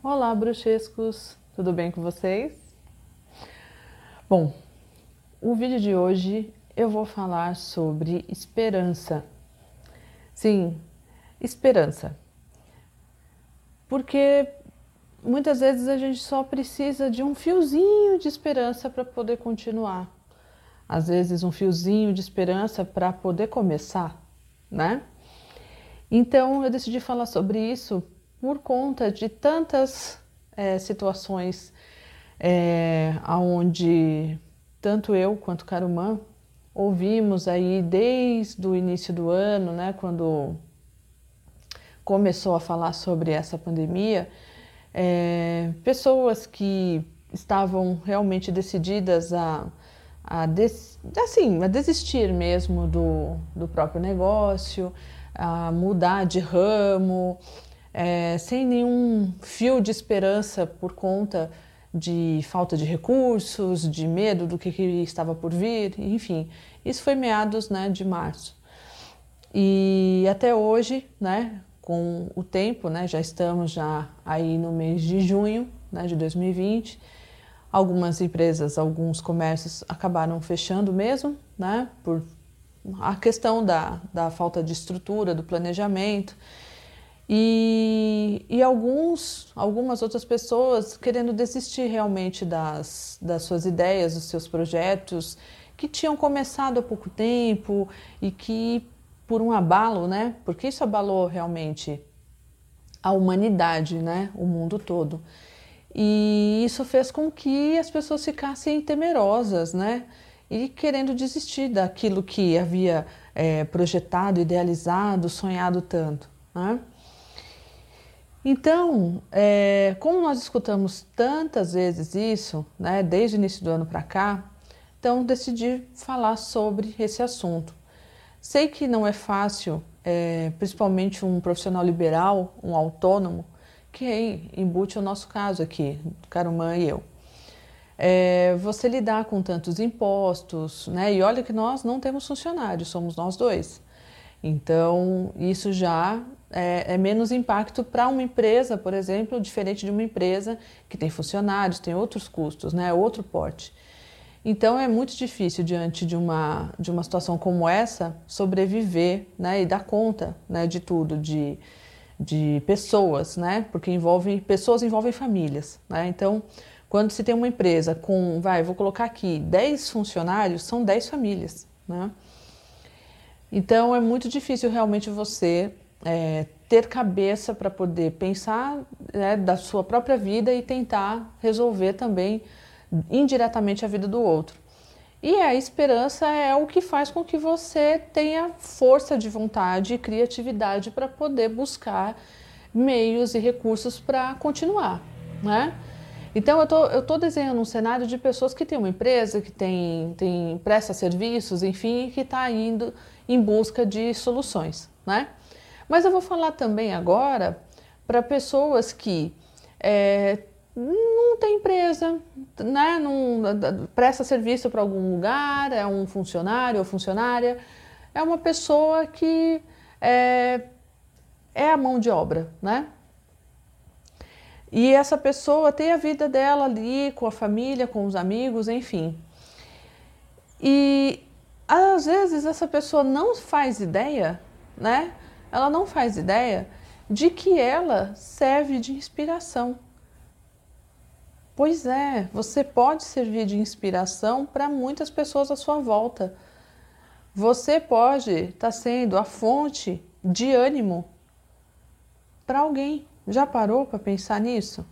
Olá, bruxescos! Tudo bem com vocês? Bom, o vídeo de hoje eu vou falar sobre esperança. Sim, esperança. Porque muitas vezes a gente só precisa de um fiozinho de esperança para poder continuar. Às vezes um fiozinho de esperança para poder começar, né? Então eu decidi falar sobre isso por conta de tantas situações aonde tanto eu quanto Carumã ouvimos aí desde o início do ano, né, quando começou a falar sobre essa pandemia, pessoas que estavam realmente decididas a desistir mesmo do próprio negócio, a mudar de ramo, sem nenhum fio de esperança por conta de falta de recursos, de medo do que estava por vir, enfim. Isso foi meados, né, de março. E até hoje, né, com o tempo, né, já estamos já aí no mês de junho, né, de 2020. Algumas empresas, alguns comércios acabaram fechando mesmo, né, por a questão da falta de estrutura, do planejamento. E algumas outras pessoas querendo desistir realmente das suas ideias, dos seus projetos, que tinham começado há pouco tempo e que, por um abalo, né? Porque isso abalou realmente a humanidade, né? O mundo todo. E isso fez com que as pessoas ficassem temerosas, né? E querendo desistir daquilo que havia projetado, idealizado, sonhado tanto, né? Então, como nós escutamos tantas vezes isso, né, desde o início do ano para cá, então decidi falar sobre esse assunto. Sei que não é fácil, principalmente um profissional liberal, um autônomo, que embute o nosso caso aqui, Carumã e eu. Você lidar com tantos impostos, né? E olha que nós não temos funcionários, somos nós dois. Então, isso já é menos impacto para uma empresa, por exemplo, diferente de uma empresa que tem funcionários, tem outros custos, né? Outro porte. Então, é muito difícil, diante de uma situação como essa, sobreviver, né? E dar conta, né? De tudo, de pessoas, né? Porque pessoas envolvem famílias, né? Então, quando se tem uma empresa com, vou colocar aqui, 10 funcionários, são 10 famílias, né? Então é muito difícil realmente você ter cabeça para poder pensar, né, da sua própria vida e tentar resolver também indiretamente a vida do outro. E a esperança é o que faz com que você tenha força de vontade e criatividade para poder buscar meios e recursos para continuar, né? Então eu tô desenhando um cenário de pessoas que têm uma empresa, que presta serviços, enfim, que está indo em busca de soluções, né? Mas eu vou falar também agora para pessoas que não tem empresa, né? Não presta serviço para algum lugar, é um funcionário ou funcionária, é uma pessoa que é a mão de obra, né? E essa pessoa tem a vida dela ali, com a família, com os amigos, enfim. E às vezes essa pessoa não faz ideia, né? Ela não faz ideia de que ela serve de inspiração. Pois é, você pode servir de inspiração para muitas pessoas à sua volta. Você pode estar sendo a fonte de ânimo para alguém. Já parou para pensar nisso?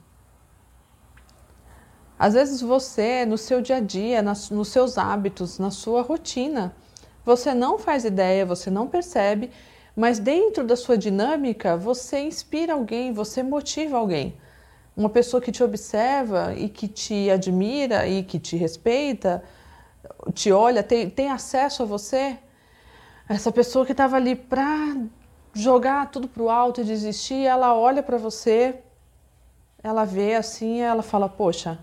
Às vezes você, no seu dia a dia, nos seus hábitos, na sua rotina, você não faz ideia, você não percebe, mas dentro da sua dinâmica, você inspira alguém, você motiva alguém. Uma pessoa que te observa e que te admira e que te respeita, te olha, tem acesso a você. Essa pessoa que estava ali para jogar tudo para o alto e desistir, ela olha para você, ela vê assim, ela fala, poxa,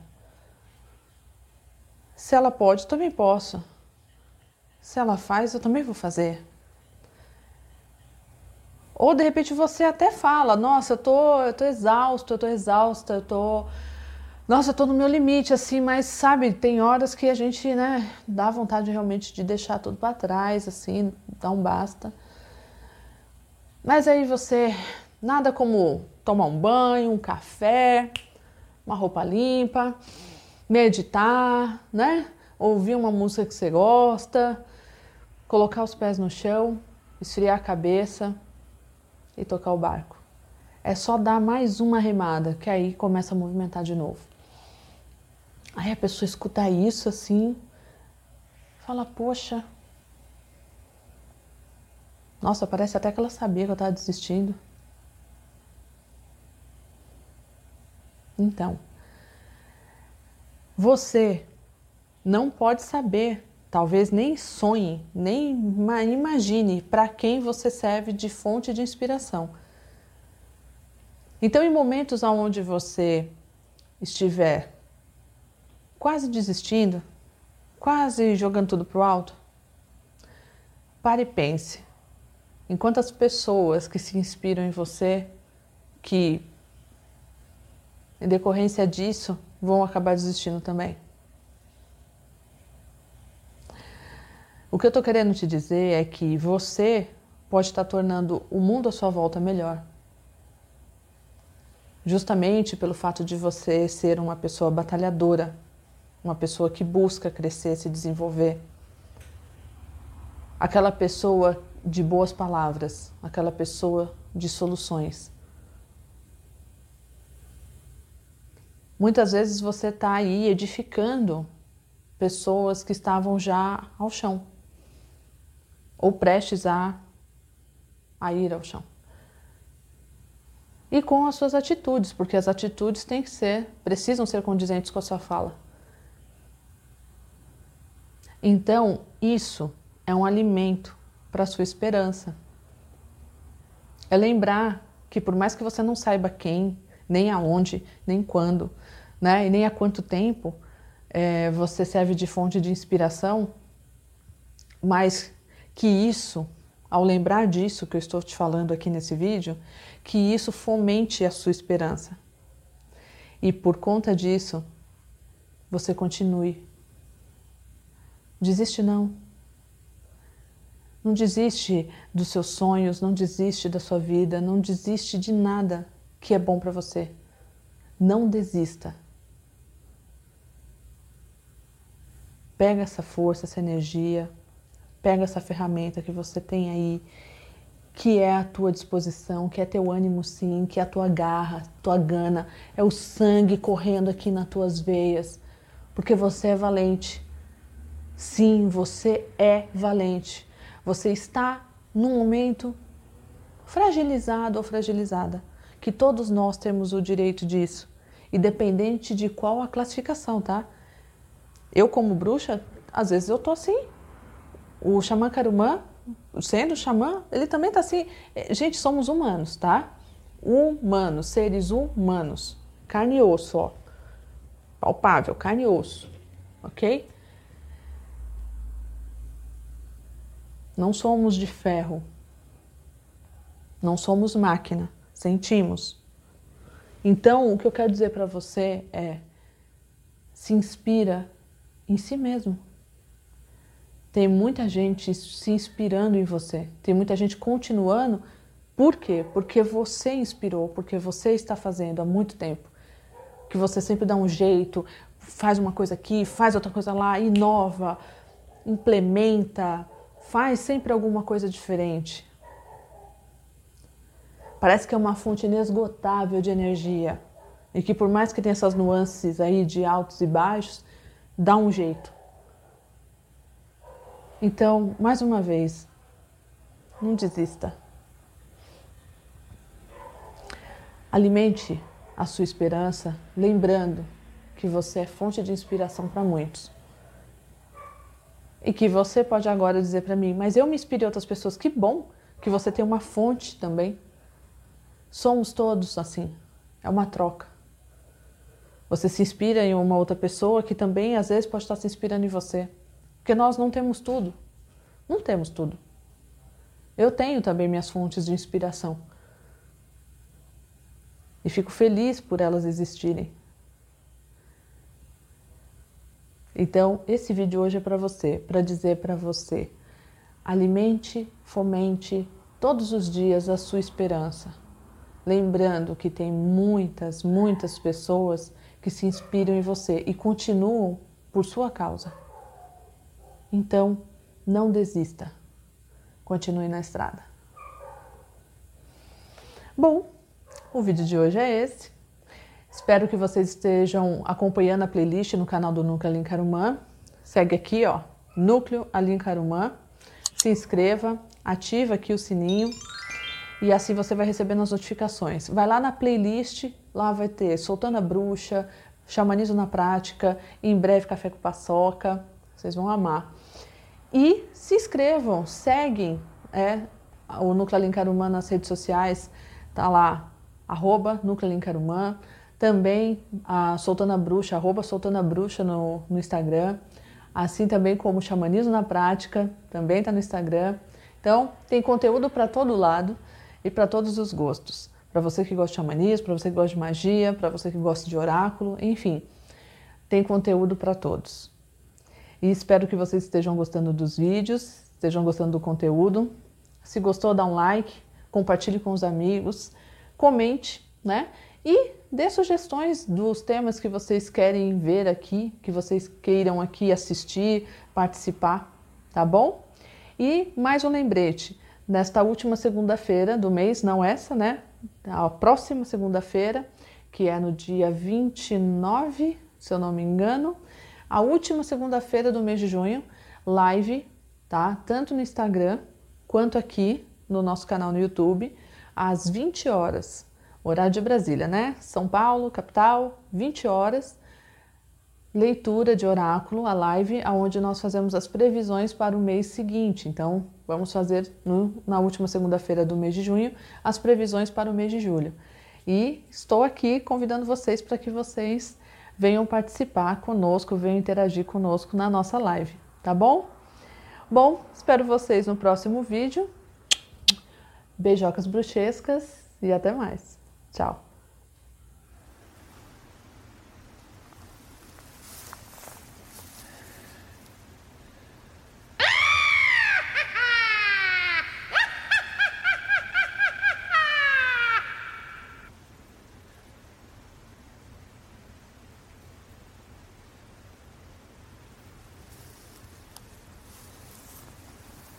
se ela pode, eu também posso. Se ela faz, eu também vou fazer. Ou de repente você até fala, nossa, eu tô exausto, eu tô exausta, nossa, eu tô no meu limite, assim, mas sabe, tem horas que a gente, né, dá vontade realmente de deixar tudo para trás, assim, dar um basta. Mas aí você, nada como tomar um banho, um café, uma roupa limpa, meditar, né? Ouvir uma música que você gosta, colocar os pés no chão, esfriar a cabeça e tocar o barco. É só dar mais uma remada, que aí começa a movimentar de novo. Aí a pessoa escuta isso assim, fala, poxa, nossa, parece até que ela sabia que eu estava desistindo. Então, você não pode saber, talvez nem sonhe, nem imagine para quem você serve de fonte de inspiração. Então, em momentos onde você estiver quase desistindo, quase jogando tudo para o alto, pare e pense em quantas pessoas que se inspiram em você, que em decorrência disso vão acabar desistindo também. O que eu estou querendo te dizer é que você pode estar tornando o mundo à sua volta melhor. Justamente pelo fato de você ser uma pessoa batalhadora, uma pessoa que busca crescer, se desenvolver. Aquela pessoa de boas palavras, aquela pessoa de soluções. Muitas vezes você está aí edificando pessoas que estavam já ao chão, ou prestes a ir ao chão. E com as suas atitudes, porque as atitudes precisam ser condizentes com a sua fala. Então, isso é um alimento para a sua esperança. É lembrar que por mais que você não saiba quem, nem aonde, nem quando, né, e nem há quanto tempo você serve de fonte de inspiração, mas que isso, ao lembrar disso que eu estou te falando aqui nesse vídeo, que isso fomente a sua esperança. E por conta disso, você continue. Desiste não. Não desiste dos seus sonhos, não desiste da sua vida, não desiste de nada que é bom para você. Não desista. Pega essa força, essa energia, pega essa ferramenta que você tem aí, que é à tua disposição, que é teu ânimo sim, que é a tua garra, tua gana, é o sangue correndo aqui nas tuas veias, porque você é valente. Sim, você é valente. Você está num momento fragilizado ou fragilizada, que todos nós temos o direito disso, independente de qual a classificação, tá? Eu, como bruxa, às vezes eu tô assim. O xamã Karumã, sendo xamã, ele também tá assim. Gente, somos humanos, tá? Humanos, seres humanos. Carne e osso, ó. Palpável, carne e osso. Ok? Não somos de ferro. Não somos máquina. Sentimos. Então, o que eu quero dizer para você é: se inspira em si mesmo. Tem muita gente se inspirando em você. Tem muita gente continuando. Por quê? Porque você inspirou, porque você está fazendo há muito tempo. Que você sempre dá um jeito, faz uma coisa aqui, faz outra coisa lá, inova, implementa, faz sempre alguma coisa diferente. Parece que é uma fonte inesgotável de energia. E que por mais que tenha essas nuances aí de altos e baixos, dá um jeito. Então, mais uma vez, não desista. Alimente a sua esperança, lembrando que você é fonte de inspiração para muitos. E que você pode agora dizer para mim, mas eu me inspirei em outras pessoas. Que bom que você tem uma fonte também. Somos todos assim, é uma troca. Você se inspira em uma outra pessoa que também às vezes pode estar se inspirando em você. Porque nós não temos tudo. Não temos tudo. Eu tenho também minhas fontes de inspiração. E fico feliz por elas existirem. Então, esse vídeo hoje é para você, para dizer para você: alimente, fomente todos os dias a sua esperança. Lembrando que tem muitas, muitas pessoas que se inspiram em você e continuam por sua causa. Então, não desista. Continue na estrada. Bom, o vídeo de hoje é esse. Espero que vocês estejam acompanhando a playlist no canal do Núcleo Aline Carumã. Segue aqui, ó, Núcleo Aline Carumã. Se inscreva, ativa aqui o sininho e assim você vai recebendo as notificações. Vai lá na playlist, lá vai ter Soltando a Bruxa, Xamanismo na Prática, em breve Café com Paçoca. Vocês vão amar. E se inscrevam, seguem o Núcleo Aline Carumã nas redes sociais, tá lá, @Núcleo Aline Carumã. Também Soltando a Bruxa, @Soltando a Bruxa no Instagram. Assim também como Xamanismo na Prática, também está no Instagram. Então, tem conteúdo para todo lado e para todos os gostos. Para você que gosta de xamanismo, para você que gosta de magia, para você que gosta de oráculo, enfim. Tem conteúdo para todos. E espero que vocês estejam gostando dos vídeos, estejam gostando do conteúdo. Se gostou, dá um like, compartilhe com os amigos, comente, né? E dê sugestões dos temas que vocês querem ver aqui, que vocês queiram aqui assistir, participar, tá bom? E mais um lembrete, nesta última segunda-feira do mês, não essa, né? A próxima segunda-feira, que é no dia 29, se eu não me engano, a última segunda-feira do mês de junho, live, tá? Tanto no Instagram quanto aqui no nosso canal no YouTube, às 20 horas. Horário de Brasília, né? São Paulo, capital, 20 horas, leitura de oráculo, a live, onde nós fazemos as previsões para o mês seguinte. Então, vamos fazer na última segunda-feira do mês de junho, as previsões para o mês de julho. E estou aqui convidando vocês para que vocês venham participar conosco, venham interagir conosco na nossa live, tá bom? Bom, espero vocês no próximo vídeo. Beijocas bruxescas e até mais. Tchau!